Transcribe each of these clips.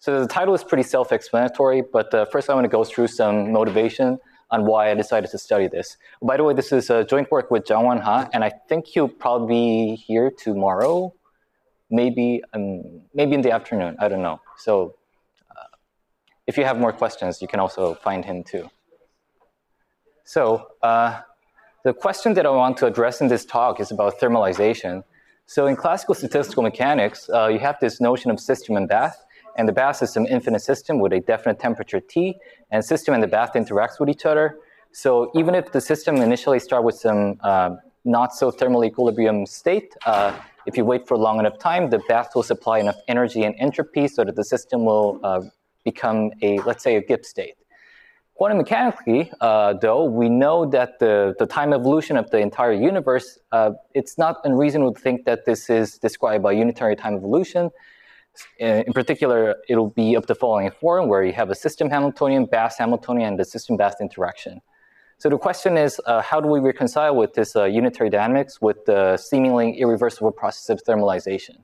So the title is pretty self-explanatory, but first I want to go through some motivation on why I decided to study this. By the way, this is a joint work with Jungwon Ha, and I think he'll probably be here tomorrow, maybe in the afternoon, I don't know. So if you have more questions, you can also find him too. So the question that I want to address in this talk is about thermalization. So in classical statistical mechanics, you have this notion of system and bath, and the bath is some infinite system with a definite temperature T, and system and the bath interacts with each other. So even if the system initially starts with some not so thermal equilibrium state, if you wait for long enough time, the bath will supply enough energy and entropy so that the system will become let's say, a Gibbs state. Quantum mechanically, though, we know that the time evolution of the entire universe, it's not unreasonable to think that this is described by unitary time evolution. In particular, it'll be of the following form, where you have a system Hamiltonian, bath Hamiltonian, and the system-bath interaction. So the question is, how do we reconcile with this unitary dynamics with the seemingly irreversible process of thermalization?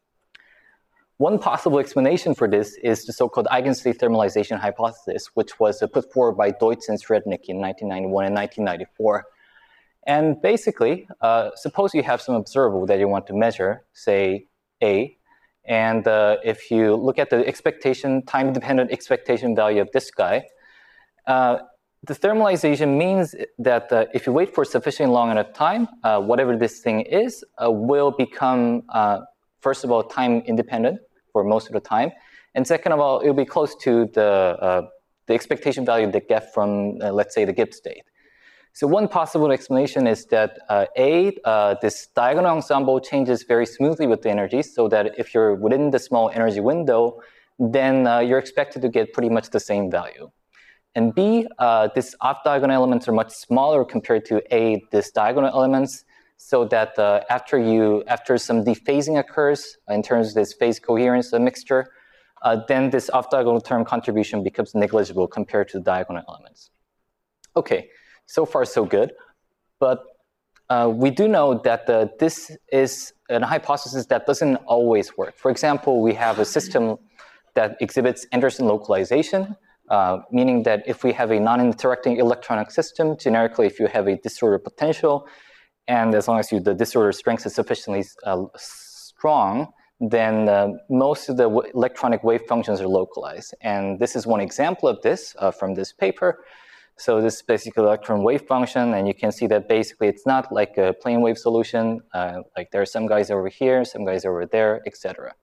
One possible explanation for this is the so-called eigenstate thermalization hypothesis, which was put forward by Deutsch and Srednik in 1991 and 1994. And basically, suppose you have some observable that you want to measure, say A, and if you look at the time-dependent expectation value of this guy, the thermalization means that if you wait for sufficiently long enough time, whatever this thing is will become, first of all, time-independent for most of the time, and second of all, it'll be close to the expectation value they get from, let's say, the Gibbs state. So one possible explanation is that this diagonal ensemble changes very smoothly with the energy, so that if you're within the small energy window, then you're expected to get pretty much the same value. And B, these off-diagonal elements are much smaller compared to these diagonal elements, so that after some dephasing occurs in terms of this phase coherence mixture, then this off-diagonal term contribution becomes negligible compared to the diagonal elements. Okay. So far, so good. But we do know that this is a hypothesis that doesn't always work. For example, we have a system that exhibits Anderson localization, meaning that if we have a non-interacting electronic system, generically if you have a disordered potential, and as long as the disordered strength is sufficiently strong, then most of the electronic wave functions are localized. And this is one example of this from this paper. So this is basically electron wave function, and you can see that basically it's not like a plane wave solution, like there are some guys over here, some guys over there, etc.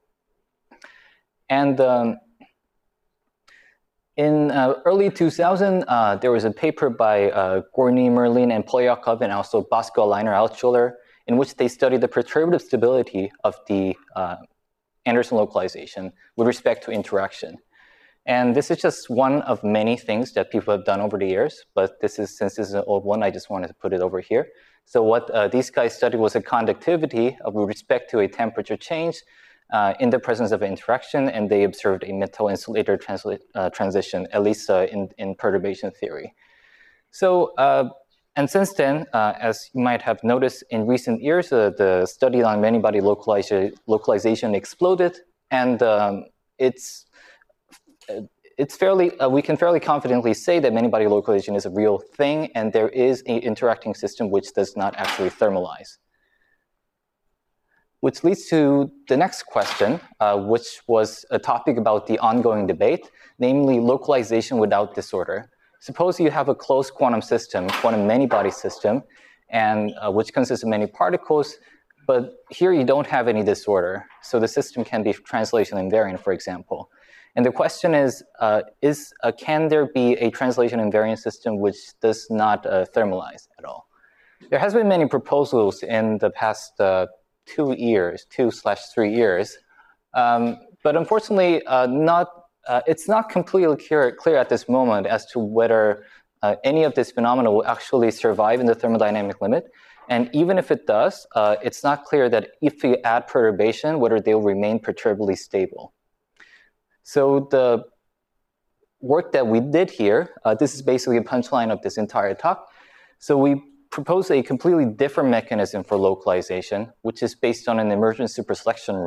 And in early 2000, there was a paper by Gorny, Merlin, and Polyakov, and also Bosco, Leiner, Altschuler, in which they studied the perturbative stability of the Anderson localization with respect to interaction. And this is just one of many things that people have done over the years, but since this is an old one, I just wanted to put it over here. So what these guys studied was a conductivity with respect to a temperature change in the presence of interaction, and they observed a metal-insulator transition, at least in perturbation theory. So, and since then, as you might have noticed in recent years, the study on many-body localization exploded, and we can fairly confidently say that many-body localization is a real thing, and there is an interacting system which does not actually thermalize. Which leads to the next question, which was a topic about the ongoing debate, namely localization without disorder. Suppose you have a closed quantum system, quantum many-body system, and which consists of many particles, but here you don't have any disorder. So the system can be translation invariant, for example. And the question is can there be a translation invariant system which does not thermalize at all? There has been many proposals in the past 2/3 years, but unfortunately, it's not completely clear at this moment as to whether any of this phenomena will actually survive in the thermodynamic limit. And even if it does, it's not clear that if we add perturbation, whether they'll remain perturbably stable. So the work that we did here, this is basically a punchline of this entire talk. So we propose a completely different mechanism for localization, which is based on an emergent superselection rule.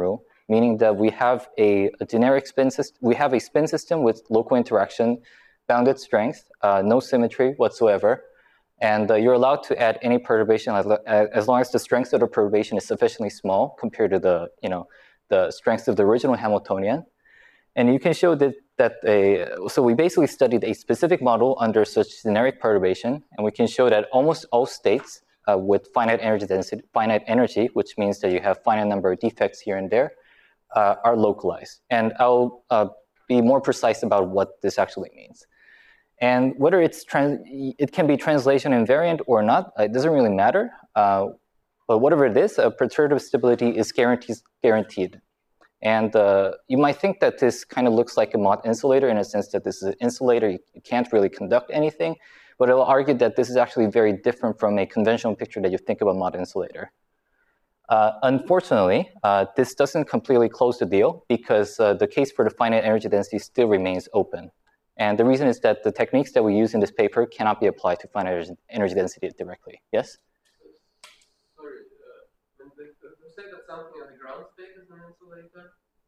meaning that we have a generic spin system. We have a spin system with local interaction, bounded strength, no symmetry whatsoever, and you're allowed to add any perturbation as long as the strength of the perturbation is sufficiently small compared to the strength of the original Hamiltonian. And you can show so we basically studied a specific model under such generic perturbation, and we can show that almost all states with finite energy density, finite energy, which means that you have finite number of defects here and there, are localized. And I'll be more precise about what this actually means. And whether it can be translation invariant or not, it doesn't really matter. But whatever it is, perturbative stability is guaranteed. And you might think that this kind of looks like a Mott insulator in a sense that this is an insulator, you can't really conduct anything, but I'll argue that this is actually very different from a conventional picture that you think of a Mott insulator. Unfortunately, this doesn't completely close the deal because the case for the finite energy density still remains open. And the reason is that the techniques that we use in this paper cannot be applied to finite energy density directly. Yes? Sorry, when you say that something on the ground state is an insulator,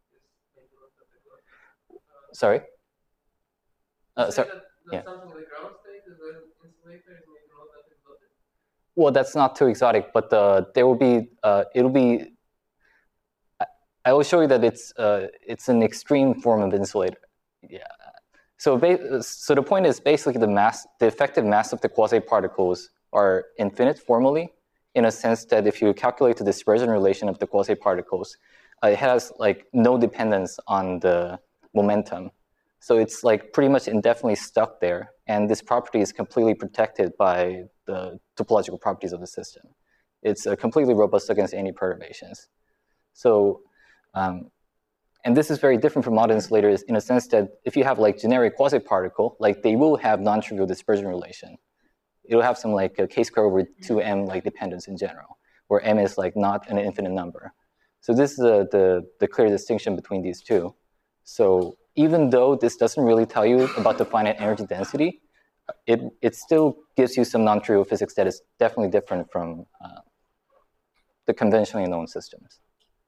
sorry? Sorry. That something on the ground state is an insulator is maybe not that exotic? Well, that's not too exotic, but there will be, it'll be, I will show you that it's an extreme form of insulator. Yeah. So the point is basically the effective mass of the quasi-particles are infinite formally, in a sense that if you calculate the dispersion relation of the quasi-particles, it has like no dependence on the momentum. So it's like pretty much indefinitely stuck there. And this property is completely protected by the topological properties of the system. It's completely robust against any perturbations. So, and this is very different from Mott insulators in a sense that if you have like generic quasi-particle, like they will have non-trivial dispersion relation. It'll have some like a k-square over 2m like dependence in general, where m is like not an infinite number. So this is the clear distinction between these two. So even though this doesn't really tell you about the finite energy density, it still gives you some non-trivial physics that is definitely different from the conventionally known systems.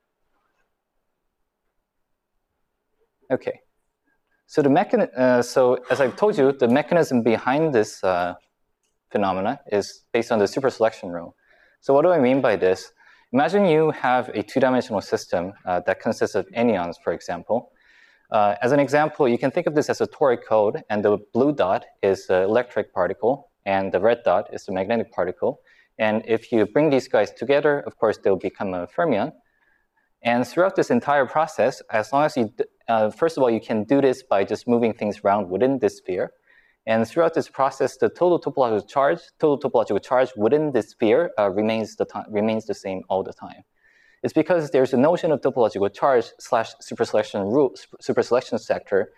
Okay, so so as I've told you, the mechanism behind this phenomena is based on the superselection rule. So what do I mean by this? Imagine you have a two-dimensional system that consists of anyons, for example. As an example, you can think of this as a toric code, and the blue dot is the electric particle, and the red dot is the magnetic particle. And if you bring these guys together, of course, they'll become a fermion. And throughout this entire process, as long as you, first of all, you can do this by just moving things around within this sphere. And throughout this process, the total topological charge within this sphere remains the same all the time. It's because there's a notion of topological charge / superselection sector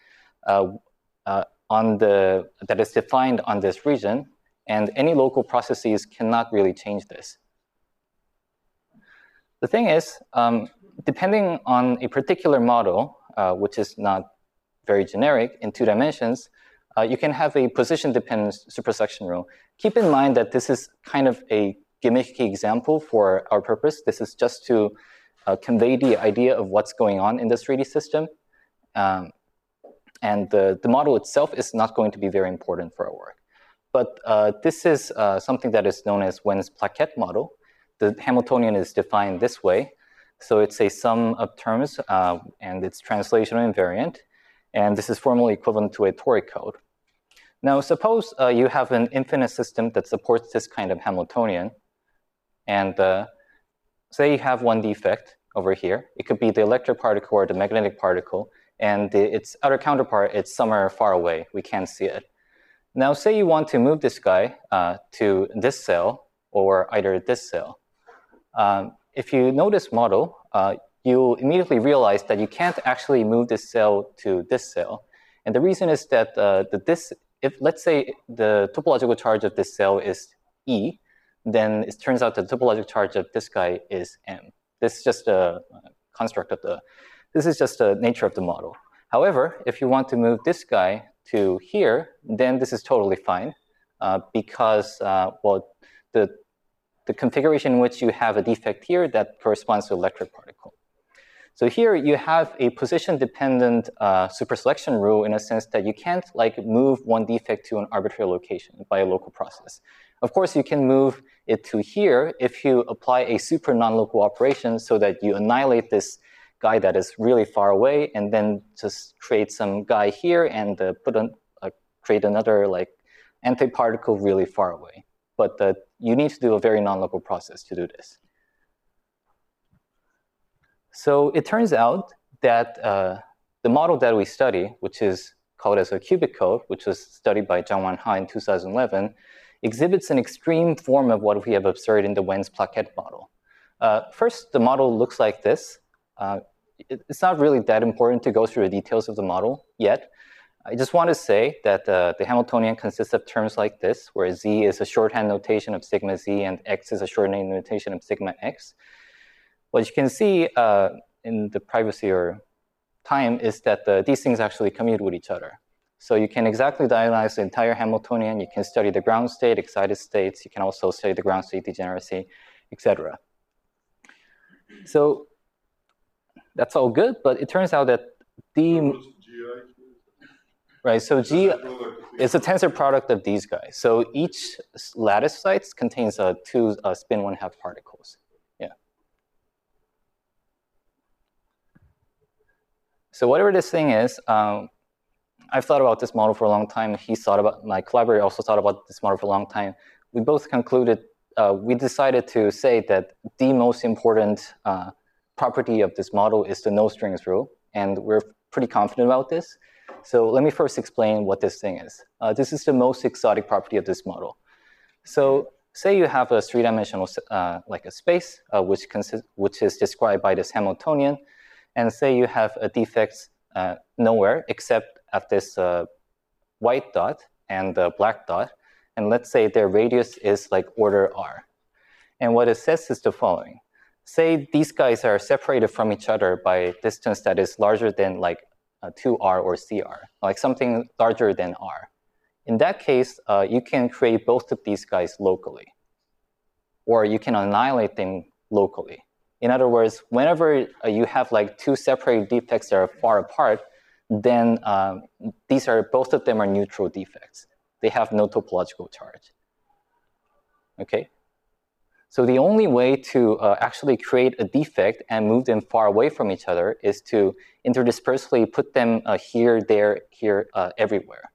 that is defined on this region, and any local processes cannot really change this. The thing is, depending on a particular model, which is not very generic in 2 dimensions, you can have a position-dependent superselection rule. Keep in mind that this is kind of a gimmicky example for our purpose. This is just to convey the idea of what's going on in this 3D system. And the model itself is not going to be very important for our work. But this is something that is known as Wen's plaquette model. The Hamiltonian is defined this way. So it's a sum of terms, and it's translational invariant. And this is formally equivalent to a toric code. Now, suppose you have an infinite system that supports this kind of Hamiltonian. And say you have one defect over here. It could be the electric particle or the magnetic particle. And its outer counterpart, it's somewhere far away. We can't see it. Now, say you want to move this guy to this cell or either this cell. If you know this model, you'll immediately realize that you can't actually move this cell to this cell. And the reason is that if let's say the topological charge of this cell is E, then it turns out the topological charge of this guy is M. This is just a construct of this is just the nature of the model. However, if you want to move this guy to here, then this is totally fine because, well, the configuration in which you have a defect here that corresponds to electric particle. So here you have a position-dependent superselection rule in a sense that you can't like move one defect to an arbitrary location by a local process. Of course, you can move it to here if you apply a super non-local operation so that you annihilate this guy that is really far away and then just create some guy here and create another like antiparticle really far away. But you need to do a very non-local process to do this. So it turns out that the model that we study, which is called as a cubic code, which was studied by Jianwan Ha in 2011, exhibits an extreme form of what we have observed in the Wen's plaquette model. First, the model looks like this. It's not really that important to go through the details of the model yet. I just want to say that the Hamiltonian consists of terms like this, where Z is a shorthand notation of sigma Z and X is a shorthand notation of sigma X. What you can see in the privacy or time is that these things actually commute with each other. So you can exactly diagonalize the entire Hamiltonian. You can study the ground state, excited states. You can also study the ground state degeneracy, etc. So that's all good, but it turns out that right, so G is a tensor product of these guys. So each lattice sites contains two spin 1/2 particles. Yeah. So whatever this thing is, I've thought about this model for a long time. My collaborator also thought about this model for a long time. We both concluded, we decided to say that the most important property of this model is the no strings rule, and we're pretty confident about this. So let me first explain what this thing is. This is the most exotic property of this model. So say you have a three-dimensional like a space, which is described by this Hamiltonian, and say you have a defect nowhere except at this white dot and the black dot, and let's say their radius is like order r. And what it says is the following. Say these guys are separated from each other by a distance that is larger than like 2r or cr, like something larger than r. In that case, you can create both of these guys locally, or you can annihilate them locally. In other words, whenever you have like two separated defects that are far apart, then both of them are neutral defects. They have no topological charge. Okay? So the only way to actually create a defect and move them far away from each other is to interdispersely put them here, there, here, everywhere.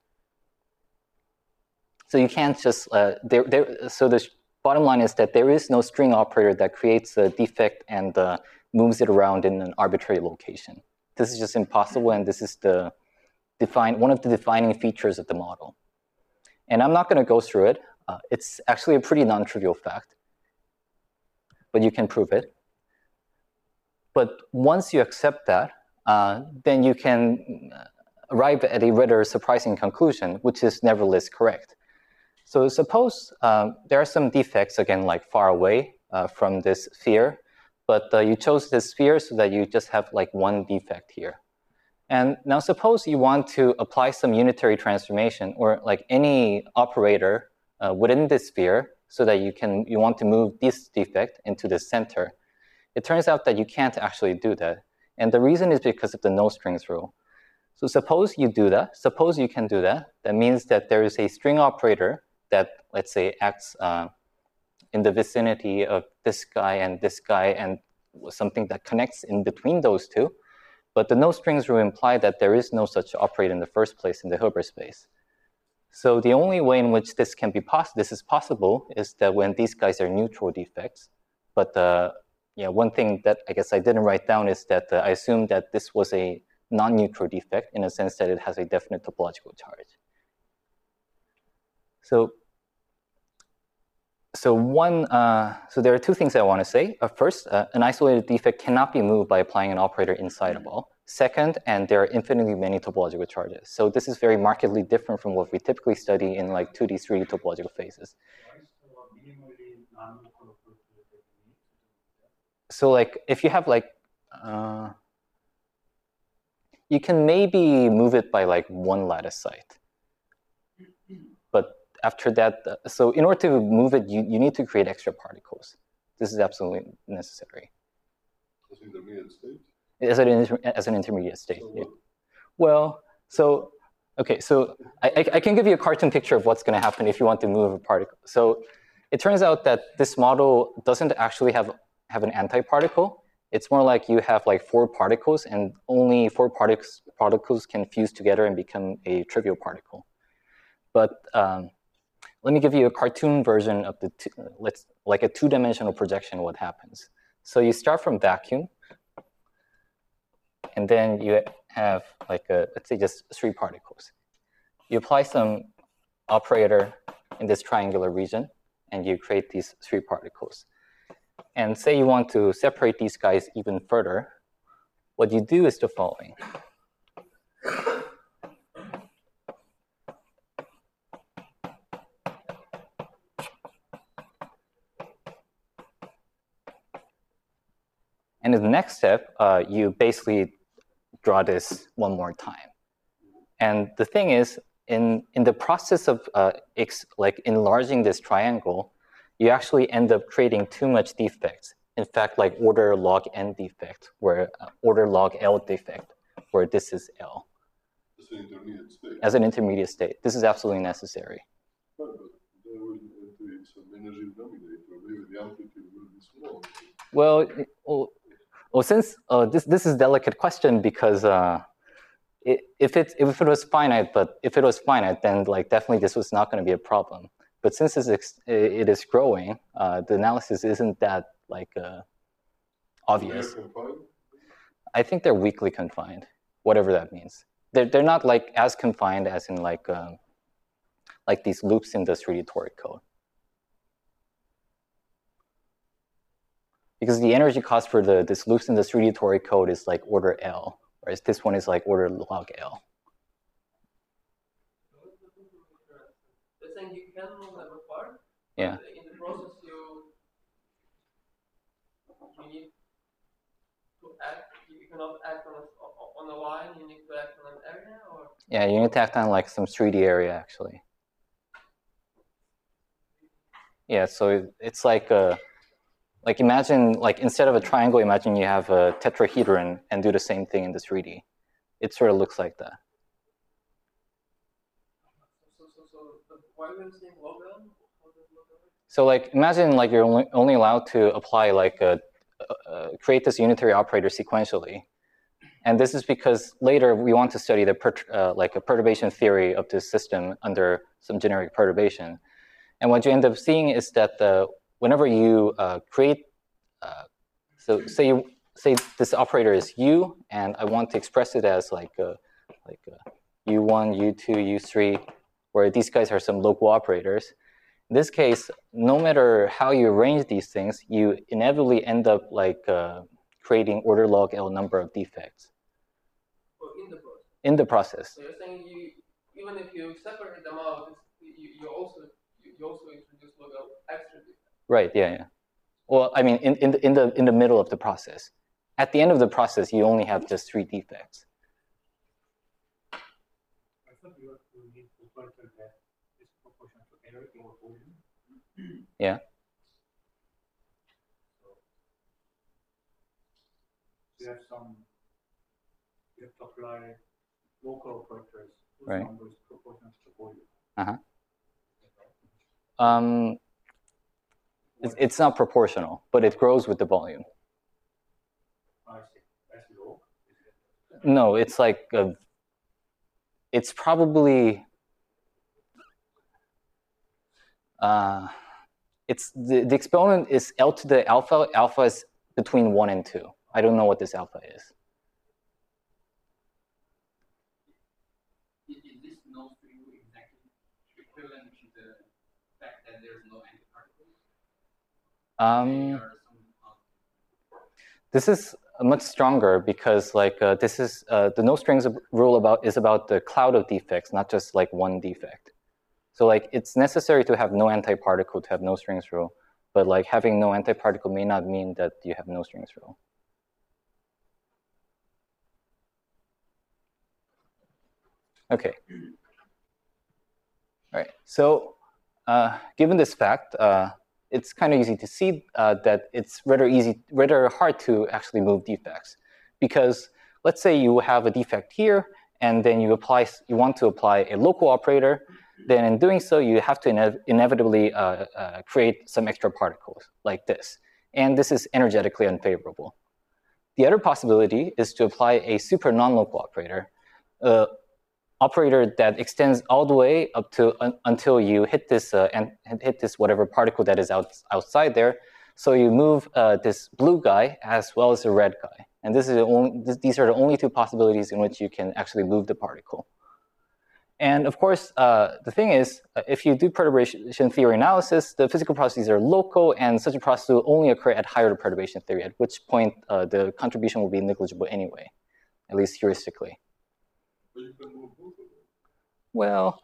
So you can't just, so the bottom line is that there is no string operator that creates a defect and moves it around in an arbitrary location. This is just impossible, and this is one of the defining features of the model. And I'm not going to go through it. It's actually a pretty non-trivial fact, but you can prove it. But once you accept that, then you can arrive at a rather surprising conclusion, which is nevertheless correct. So suppose there are some defects, again, like far away from this sphere, but you chose this sphere so that you just have like one defect here. And now suppose you want to apply some unitary transformation or like any operator within this sphere so that you want to move this defect into the center. It turns out that you can't actually do that. And the reason is because of the no strings rule. So suppose you do that, suppose you can do that. That means that there is a string operator that, let's say, acts in the vicinity of this guy and something that connects in between those two. But the no strings rule imply that there is no such operator in the first place in the Hilbert space. So the only way in which this is possible is that when these guys are neutral defects. But one thing that I guess I didn't write down is that I assumed that this was a non-neutral defect in a sense that it has a definite topological charge. So there are two things I want to say. First, an isolated defect cannot be moved by applying an operator inside a ball. Second, and there are infinitely many topological charges. So this is very markedly different from what we typically study in like 2D, 3D topological phases. So like if you have like, you can maybe move it by like one lattice site. But after that, so in order to move it, you need to create extra particles. This is absolutely necessary. Intermediate state? as an intermediate state. So Yeah. Well, so okay, so I can give you a cartoon picture of what's going to happen if you want to move a particle. So it turns out that this model doesn't actually have an antiparticle. It's more like you have like 4 particles, and only 4 particles can fuse together and become a trivial particle. But let me give you a cartoon version of the like a 2-dimensional projection of what happens. So you start from vacuum, and then you have like let's say just 3 particles. You apply some operator in this triangular region, and you create these 3 particles. And say you want to separate these guys even further, what you do is the following. And in the next step, you basically draw this one more time. And the thing is, in the process of like enlarging this triangle, you actually end up creating too much defects. In fact, like order log n defect, where order log L defect, where this is L. As an intermediate state. As an intermediate state. This is absolutely necessary. But there will be some energy denominator. Maybe the amplitude will be small. Well, since this is a delicate question, because if it was finite, then like definitely this was not going to be a problem. But since it is growing, the analysis isn't that like obvious. I think they're weakly confined, whatever that means. They're not like as confined as in like these loops in the 3D toric code. Because the energy cost for this loops in the 3D toric code is like order L, whereas this one is like order log L. You're saying you can move them apart? Yeah. In the process, you need to act. You cannot act on a line. You need to act on an area, or yeah, you need to act on like some 3D area actually. Yeah, so it's like imagine like instead of a triangle, imagine you have a tetrahedron and do the same thing in the 3D. It sort of looks like that. So why are you saying log L? So like imagine like you're only allowed to apply like create this unitary operator sequentially, and this is because later we want to study the like a perturbation theory of this system under some generic perturbation, and what you end up seeing is that whenever you create, so say this operator is U, and I want to express it as like U1, U2, U3, where these guys are some local operators. In this case, no matter how you arrange these things, you inevitably end up like creating order log L number of defects. In the process. So you're saying even if you separate them out, you also introduce log L extra defects. Right. Yeah. Well, I mean, in the middle of the process. At the end of the process, you only have just 3 defects. I thought you need to filter that is proportional to error or volume. Yeah. So you have to apply local operators whose right. number is proportional to volume. It's not proportional, but it grows with the volume. I see. As low? No, it's like it's probably it's the exponent is L to the alpha. Alpha is between 1 and 2. I don't know what this alpha is. Is this no string exactly equivalent to the fact that there's no antiparticles? This is much stronger because like this is the no strings rule is about the cloud of defects, not just like one defect. So like it's necessary to have no antiparticle to have no strings rule, but like having no antiparticle may not mean that you have no strings rule. Okay. All right. So given this fact, it's kind of easy to see that it's rather hard to actually move defects, because let's say you have a defect here, and then you want to apply a local operator. Then in doing so, you have to inevitably create some extra particles like this. And this is energetically unfavorable. The other possibility is to apply a super non-local operator, operator that extends all the way up to until you hit this whatever particle that is outside there. So you move this blue guy as well as the red guy. And these are the only two possibilities in which you can actually move the particle. And of course, the thing is, if you do perturbation theory analysis, the physical processes are local, and such a process will only occur at higher perturbation theory, at which point the contribution will be negligible anyway, at least heuristically. But you can move both of them. Well,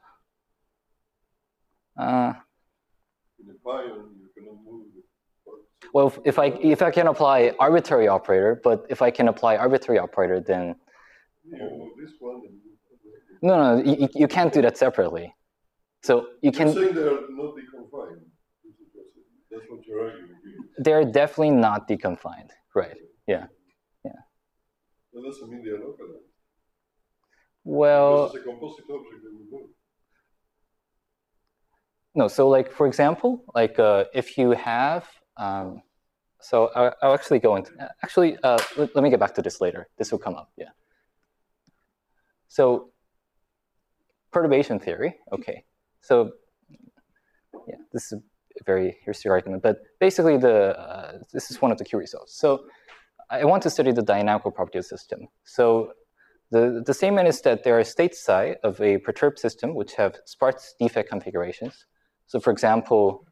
In a pion, you cannot move the particles. well, if I can apply arbitrary operator, but if I can apply arbitrary operator, then You move this one and move that one. no, you can't do that separately. So you can. You're saying they are not deconfined. That's what you're arguing here. They're definitely not deconfined, right? Yeah. That doesn't mean they are localized. Well, Because it's a composite object that will move. no. So, like for example, like if you have, so I'll actually go into. Actually, let me get back to this later. This will come up. Yeah. So, perturbation theory. Okay. So, yeah, this is a very heuristic argument, but basically this is one of the Q results. So, I want to study the dynamical property of the system. So, the statement is that there are states psi of a perturbed system which have sparse defect configurations. So, for example,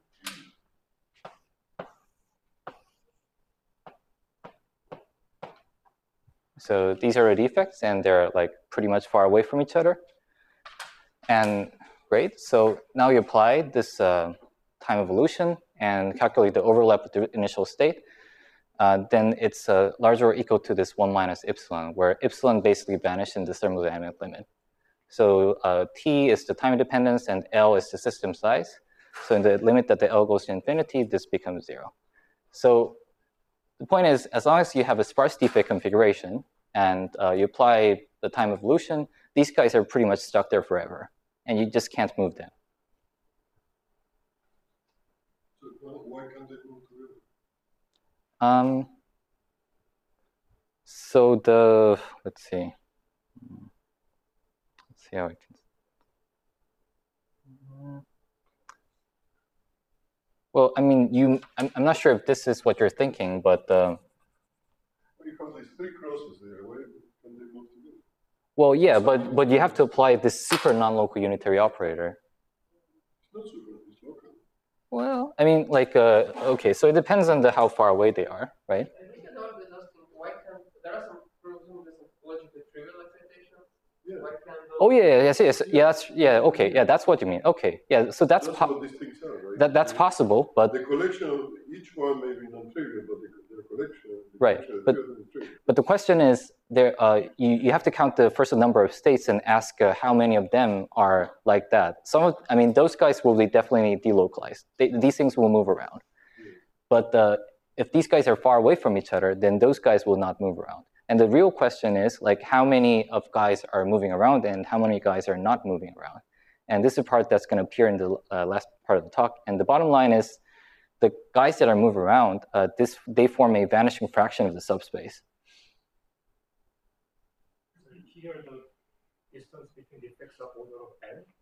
so these are the defects, and they're like pretty much far away from each other. And great. So now you apply this time evolution and calculate the overlap with the initial state. Then it's larger or equal to this 1 minus epsilon, where epsilon basically vanished in the thermodynamic limit. So T is the time dependence and L is the system size. So in the limit that the L goes to infinity, this becomes 0. So the point is, as long as you have a sparse defect configuration and you apply the time evolution, these guys are pretty much stuck there forever, and you just can't move them. So why can't they move together? So let's see how I can. Well, I mean, I'm not sure if this is what you're thinking, but Well, you have these three crosses there. Why can they move together? well, yeah, but you have to apply this super non-local unitary operator. It's not super, it's local. Well, I mean, like, okay, so it depends on how far away they are, right? I think another is asking why can't there are some presumably some logically trivial excitations. Yeah. Why can't those Oh yeah, yes, okay, yeah, that's what you mean. Okay, yeah, so that's what these things are, right? that's possible, but The collection of each one may be non-trivial, but the collection of the Right, collection of but- the other is trivial. But the question is, you have to count the first number of states and ask how many of them are like that. I mean, those guys will be definitely delocalized. These things will move around. But if these guys are far away from each other, then those guys will not move around. And the real question is, like, how many of guys are moving around and how many guys are not moving around? And this is a part that's going to appear in the last part of the talk. And the bottom line is, the guys that are moving around, they form a vanishing fraction of the subspace. Here the distance between the effects are order of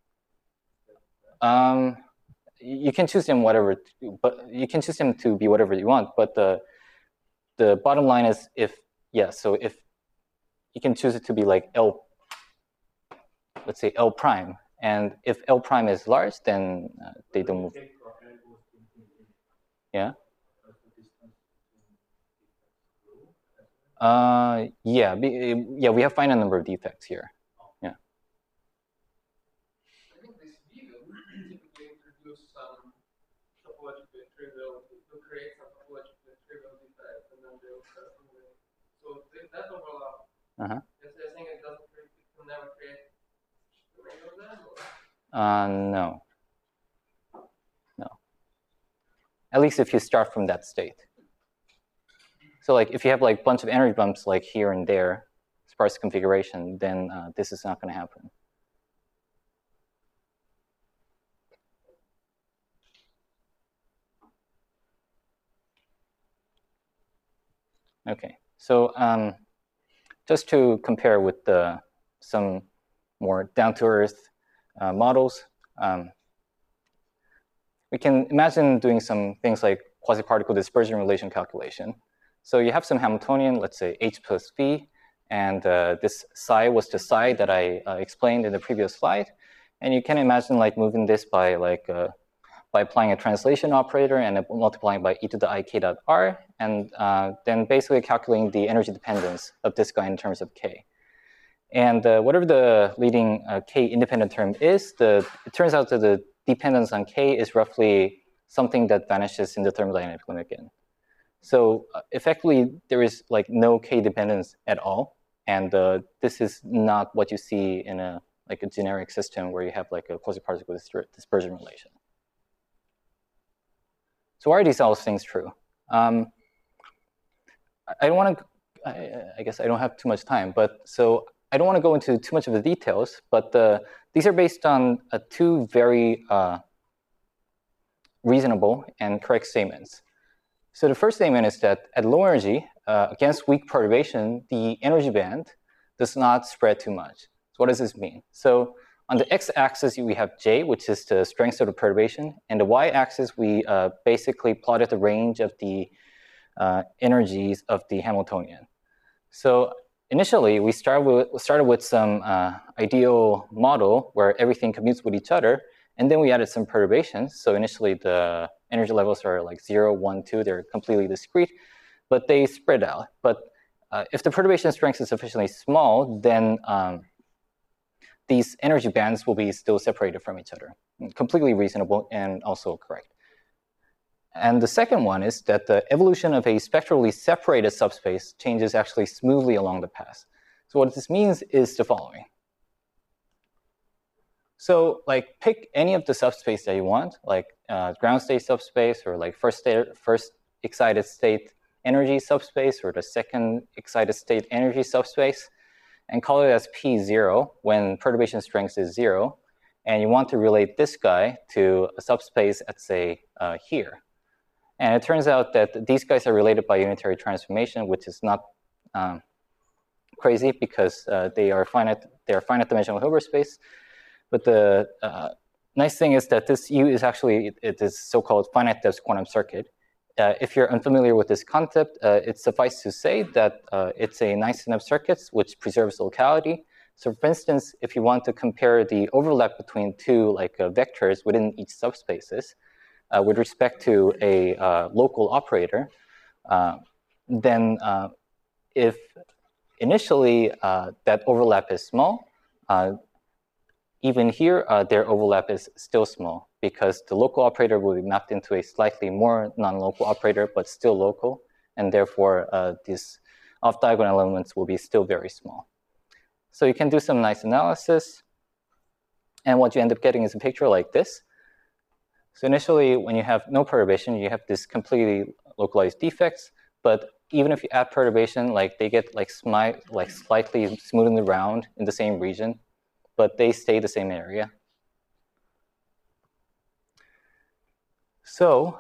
L. You can choose them but you can choose them to be whatever you want. But the bottom line is, if you can choose it to be like L, let's say L prime, and if L prime is large, then they don't move. Yeah. Yeah, we have finite number of defects here. Yeah. I think this vegan typically introduce some topologically trivial to create some topologically trivial defects and then they'll custom them. So if that overlap, you're saying it can never create too many of them? Or? No. At least if you start from that state. So like if you have like a bunch of energy bumps like here and there, sparse configuration, then this is not going to happen. Okay, so just to compare with some more down-to-earth models, we can imagine doing some things like quasi-particle dispersion relation calculation. So you have some Hamiltonian, let's say H plus V, and this psi was the psi that I explained in the previous slide. And you can imagine like moving this by like by applying a translation operator and multiplying by e to the ik dot r, and then basically calculating the energy dependence of this guy in terms of k. And whatever the leading k independent term is, it turns out that the dependence on k is roughly something that vanishes in the thermodynamic limit again. So effectively, there is like no k dependence at all, and this is not what you see in a generic system where you have like a quasi-particle dispersion relation. So why are these all things true? I don't want to. I guess I don't have too much time, but so I don't want to go into too much of the details. But these are based on two very reasonable and correct statements. So the first statement is that at low energy, against weak perturbation, the energy band does not spread too much. So what does this mean? So on the x-axis, we have J, which is the strength of the perturbation. And the y-axis, we basically plotted the range of the energies of the Hamiltonian. So initially, we started with some ideal model where everything commutes with each other. And then we added some perturbations. So initially, the energy levels are like 0, 1, 2. They're completely discrete, but they spread out. But if the perturbation strength is sufficiently small, then these energy bands will be still separated from each other. Completely reasonable and also correct. And the second one is that the evolution of a spectrally separated subspace changes actually smoothly along the path. So what this means is the following. So like pick any of the subspace that you want, like ground state subspace, or like first excited state energy subspace, or the second excited state energy subspace, and call it as P0 when perturbation strength is 0. And you want to relate this guy to a subspace at, say, here. And it turns out that these guys are related by unitary transformation, which is not crazy because they are finite dimensional Hilbert space. But the nice thing is that this U is actually this so-called finite depth quantum circuit. If you're unfamiliar with this concept, it suffices to say that it's a nice set of circuits which preserves locality. So for instance, if you want to compare the overlap between two vectors within each subspaces with respect to a local operator, then if initially that overlap is small, even here their overlap is still small, because the local operator will be mapped into a slightly more non-local operator, but still local, and therefore these off-diagonal elements will be still very small. So you can do some nice analysis, and what you end up getting is a picture like this. So initially, when you have no perturbation, you have this completely localized defects, but even if you add perturbation, they get slightly smoothened around in the same region, but they stay the same area. So,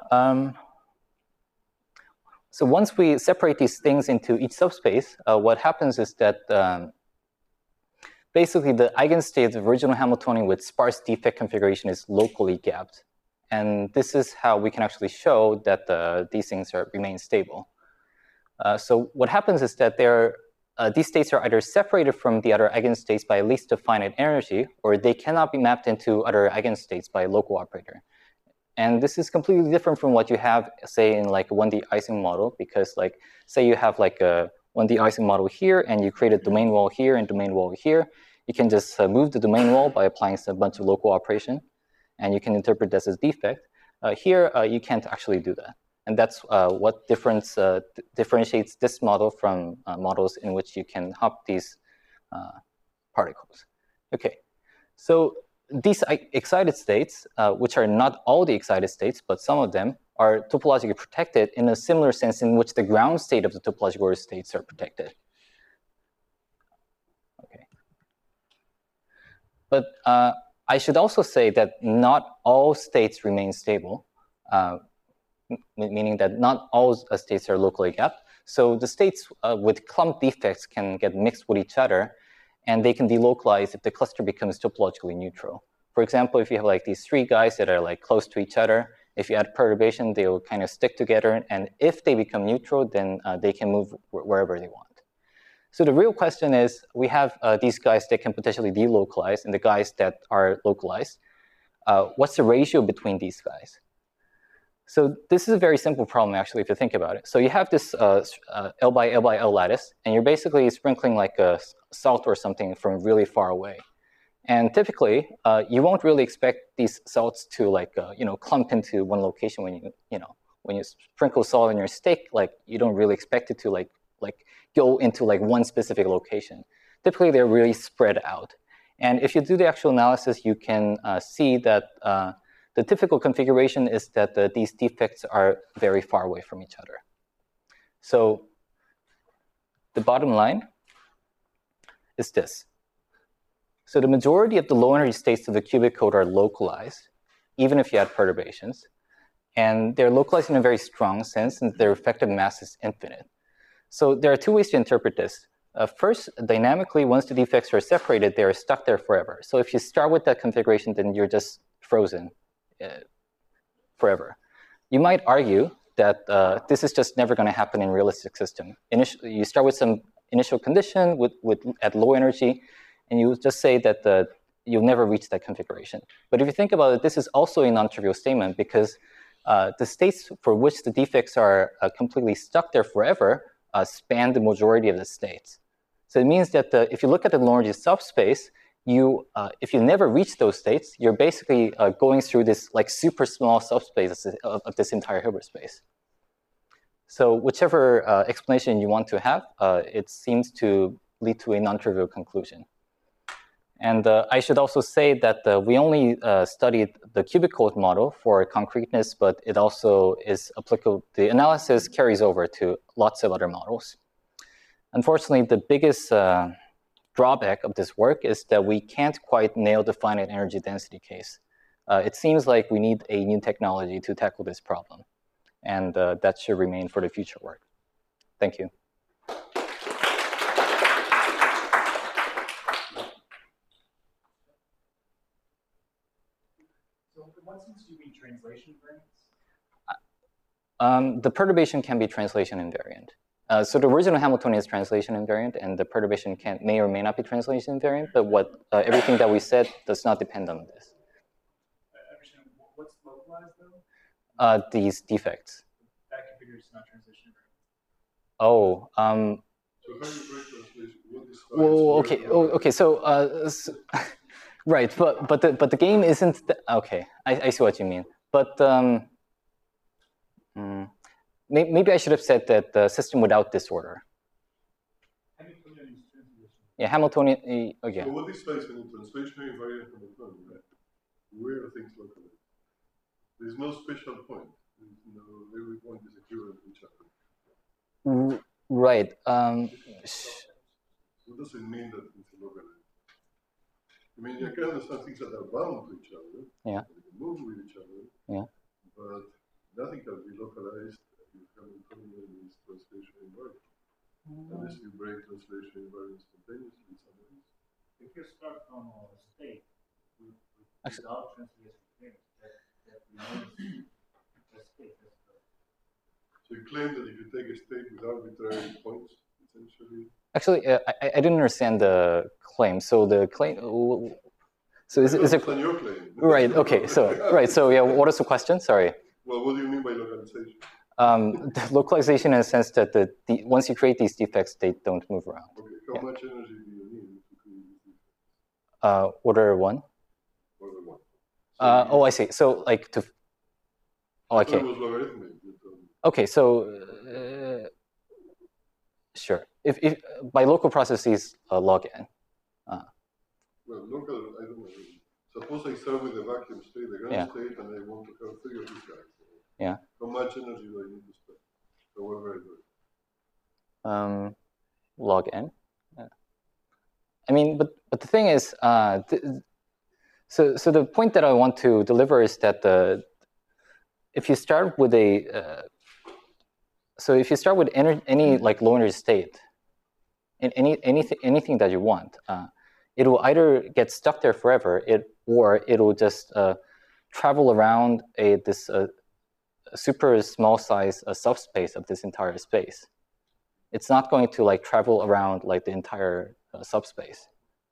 so once we separate these things into each subspace, what happens is that basically the eigenstate of the original Hamiltonian with sparse defect configuration is locally gapped. And this is how we can actually show that these things remain stable. So what happens is that these states are either separated from the other eigenstates by at least a finite energy, or they cannot be mapped into other eigenstates by a local operator. And this is completely different from what you have, say, in like a 1D Ising model, because say you have like a 1D Ising model here, and you create a domain wall here and domain wall here. You can just move the domain wall by applying a bunch of local operation, and you can interpret this as defect. Here, you can't actually do that. And that's what differentiates this model from models in which you can hop these particles. Okay, so these excited states, which are not all the excited states, but some of them, are topologically protected in a similar sense in which the ground state of the topological order states are protected. Okay. But I should also say that not all states remain stable, meaning that not all states are locally gapped. So the states with clump defects can get mixed with each other, and they can delocalize if the cluster becomes topologically neutral. For example, if you have like these three guys that are like close to each other, if you add perturbation, they'll kind of stick together, and if they become neutral, then they can move wherever they want. So the real question is, we have these guys that can potentially delocalize and the guys that are localized. What's the ratio between these guys? So this is a very simple problem, actually, if you think about it. So you have this L by L by L lattice, and you're basically sprinkling like a salt or something from really far away. And typically, you won't really expect these salts to like clump into one location when you sprinkle salt on your steak. Like you don't really expect it to like go into like one specific location. Typically, they're really spread out. And if you do the actual analysis, you can see that the typical configuration is that these defects are very far away from each other. So the bottom line is this. So the majority of the low energy states of the qubit code are localized, even if you add perturbations. And they're localized in a very strong sense, and their effective mass is infinite. So there are two ways to interpret this. First, dynamically, once the defects are separated, they are stuck there forever. So if you start with that configuration, then you're just frozen forever. You might argue that this is just never going to happen in a realistic system. Initially, you start with some initial condition at low energy, and you just say that you'll never reach that configuration. But if you think about it, this is also a non-trivial statement because the states for which the defects are completely stuck there forever span the majority of the states. So it means that if you look at the low energy subspace, if you never reach those states, you're basically going through this like super small subspace of this entire Hilbert space. So whichever explanation you want to have, it seems to lead to a non-trivial conclusion. And I should also say that we only studied the qubit code model for concreteness, but it also is applicable. The analysis carries over to lots of other models. Unfortunately, the biggest drawback of this work is that we can't quite nail the finite energy density case. It seems like we need a new technology to tackle this problem. And that should remain for the future work. Thank you. So in what sense do you mean translation invariance? The perturbation can be translation invariant. So the original Hamiltonian is translation invariant, and the perturbation may or may not be translation invariant, but everything that we said does not depend on this. I understand. What's localized, though? These defects. That configuration is not translation invariant. Oh. So how do you break translation? What is Well, okay. Oh, okay. So, right, but the game isn't. Okay, I see what you mean. But maybe I should have said that the system without disorder. Hamiltonian is translation. Yeah, Hamiltonian. Okay. So what is translation invariant Hamiltonian? Right? Where are things localized? There's no special point. Every point is equivalent to each other. Right. What does it mean that it's localized? I mean, you can understand things that are bound to each other. Yeah. They can move with each other. Yeah. But nothing can be localized if Hamiltonian is translation invariant. Unless you break translation invariant spontaneously somewhere. If you start from a state without translation invariance, that remains a state. So you claim that if you take a state with arbitrary points, essentially. Actually, I didn't understand the claim. So the claim. So is it on your claim? Right? Okay. So right. So yeah. What is the question? Sorry. Well, what do you mean by localization? The localization in the sense that once you create these defects, they don't move around. Okay. How much energy do you need to create these defects? Order one. Order one. Oh, I see. So like to. Oh, okay. It was logarithmic. Okay. So sure. If by local processes, log n. Well, local, I don't know. Suppose I start with a vacuum state, a ground state, and I want to have three of these guys. Yeah. How much energy do I need to spend? However I do it. Log n. I mean, but the thing is, so the point that I want to deliver is that if you start with if you start with any like low energy state, in anything that you want, it will either get stuck there forever, or it will just travel around this super small size subspace of this entire space. It's not going to like travel around like the entire subspace.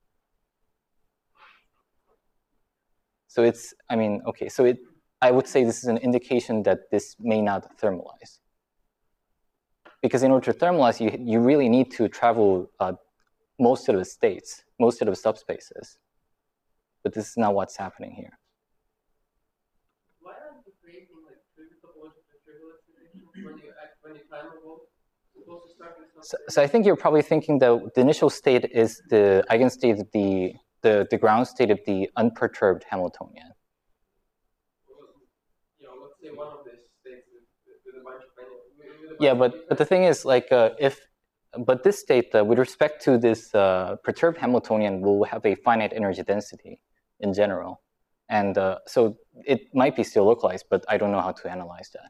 So it's, I mean, okay, so I would say this is an indication that this may not thermalize. Because in order to thermalize, you really need to travel most of the states, most of the subspaces. But this is not what's happening here. Why aren't you creating like trivial excitation when you time evolve? Supposed to start with so I think you're probably thinking that the initial state is the eigenstate of the ground state of the unperturbed Hamiltonian. You know, let's say one of these states with a bunch of yeah, but the thing is, like, but this state, with respect to this perturbed Hamiltonian, will have a finite energy density in general, and so it might be still localized, but I don't know how to analyze that.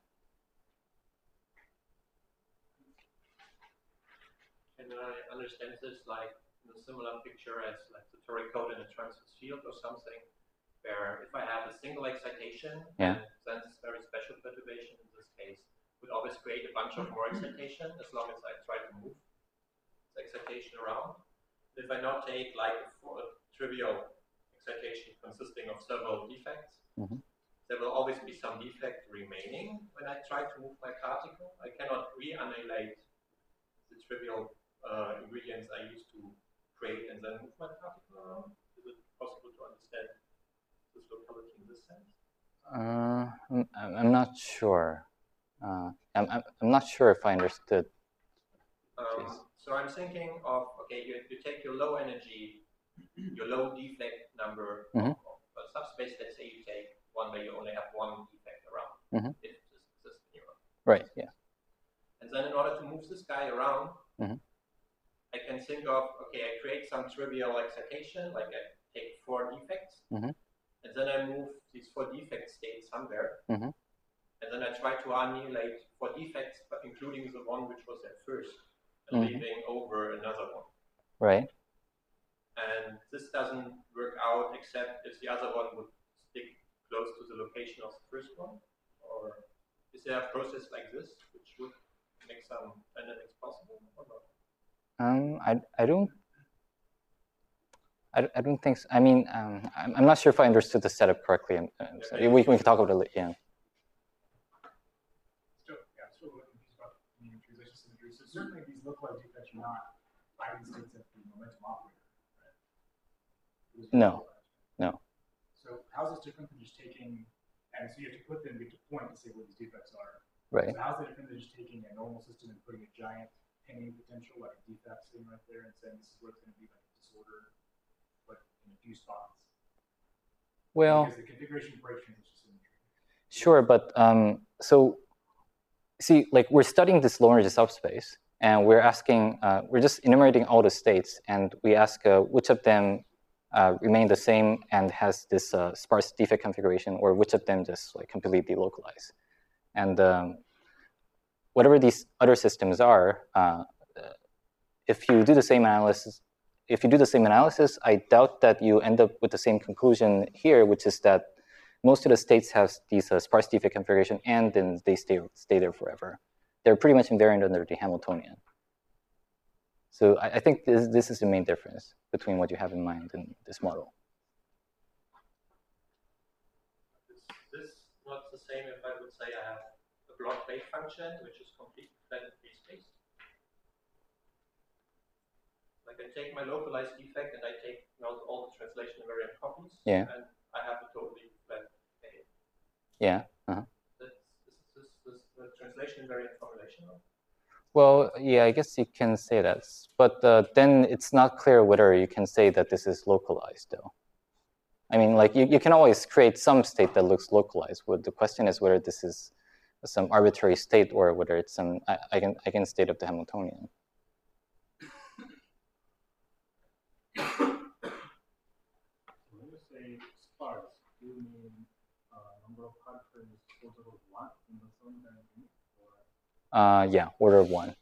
And I understand this like in a similar picture as like the toric code in a transverse field or something, where if I have a single excitation, yeah, then this very special perturbation in this case would always create a bunch of more excitation as long as I try to move the excitation around. If I now take like a trivial excitation consisting of several defects, there will always be some defect remaining when I try to move my particle. I cannot re-annihilate the trivial ingredients I used to create and then move my particle around. Is it possible to understand this locality in this sense? I'm not sure. I'm not sure if I understood. So I'm thinking of, okay, you take your low energy, your low defect number of a subspace. Let's say you take one where you only have one defect around, if this exists in your right, yeah. And then in order to move this guy around, I can think of, okay, I create some trivial excitation, like I take 4 defects, and then I move these 4 defect states somewhere, and then I try to annihilate 4 defects, but including the one which was at first, and leaving over another one. Right. And this doesn't work out except if the other one would stick close to the location of the first one, or is there a process like this which would make some dynamics possible or not? I don't think so. I mean, I'm not sure if I understood the setup correctly. So we can talk about it. Yeah. Still looking about transition symmetry. So certainly these localized defects are not eigenstates of the momentum operator, right? No. So how's this different from just taking, and so you have to put them, you have to point to say where these defects are. Right. So how's it different than just taking a normal system and putting a giant hanging potential, like a defect sitting right there, and saying this is where it's going to be like a disorder, but in a few spots? Well, because the configuration breaks transition symmetry. Sure, but so see, like we're studying this low energy subspace, and we're asking, we're just enumerating all the states, and we ask which of them remain the same and has this sparse defect configuration, or which of them just like completely delocalize. And whatever these other systems are, if you do the same analysis, I doubt that you end up with the same conclusion here, which is that most of the states have these sparse defect configuration, and then they stay there forever. They're pretty much invariant under the Hamiltonian. So I think this is the main difference between what you have in mind in this model. Is this not the same if I would say I have a block wave function which is completely flat in free space? Like I take my localized defect and I take all the translation invariant copies, and I have a totally flat wave. Yeah. Is this the translation invariant formulation? Well, yeah, I guess you can say that, but then it's not clear whether you can say that this is localized, though. I mean, like you can always create some state that looks localized. But the question is whether this is some arbitrary state or whether it's some eigenstate of the Hamiltonian. When you say sparse, do you mean number of particles is order of 1 in the thermodynamic unit? Yeah, order of 1.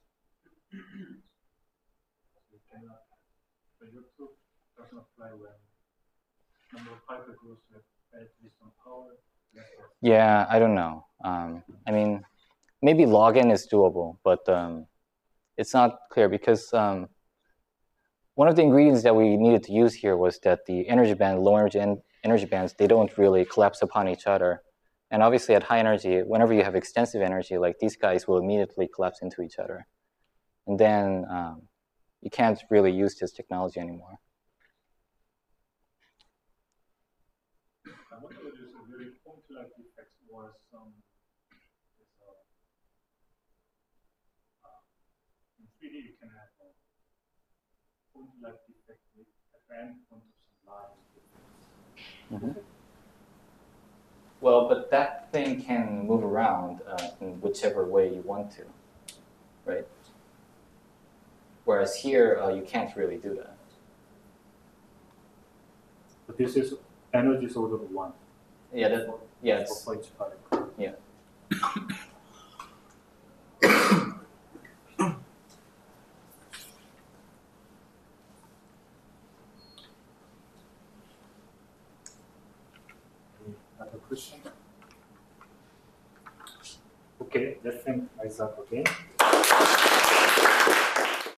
So your proof doesn't apply when number of particles with at least some power. Yeah, I don't know. I mean, maybe log n is doable, but it's not clear because one of the ingredients that we needed to use here was that the energy band, low energy bands, they don't really collapse upon each other. And obviously at high energy, whenever you have extensive energy, like these guys will immediately collapse into each other. And then you can't really use this technology anymore. I wonder whether there's a very point-like effect or some in 3D you can have a point-like effect with at the end point of some lines. Well, but that thing can move around in whichever way you want to, right? Whereas here, you can't really do that. But this is energy is order of 1. Yeah, it's, for each particle. yeah. Another question? Okay, let's think myself again.